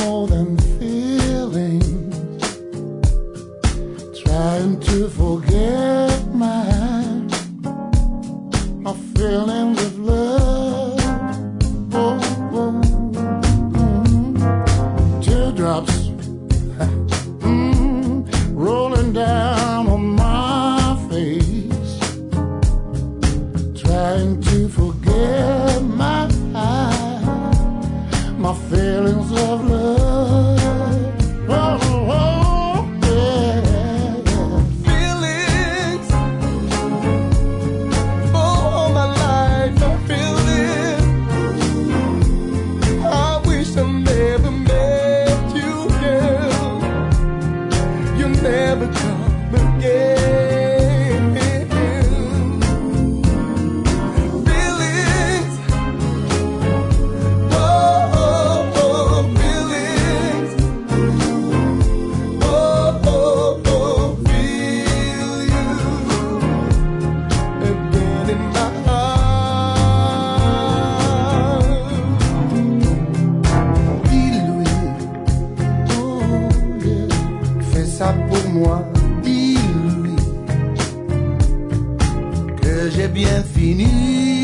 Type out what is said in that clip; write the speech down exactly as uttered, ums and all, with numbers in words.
more than feelings. Trying to forget my, my feelings of love. Oh, oh, mm. Teardrops mm, rolling down on my face. Trying to forget my, my feelings of love. Oh, oh, yeah. Feelings, all my life I feel it. I wish I never met you, girl. You never come again. Feelings, oh, oh, oh, feelings, oh, oh, oh, feel you again in my heart. Dis-lui, oh yeah, fais ça pour moi. Dis-lui que j'ai bien fini.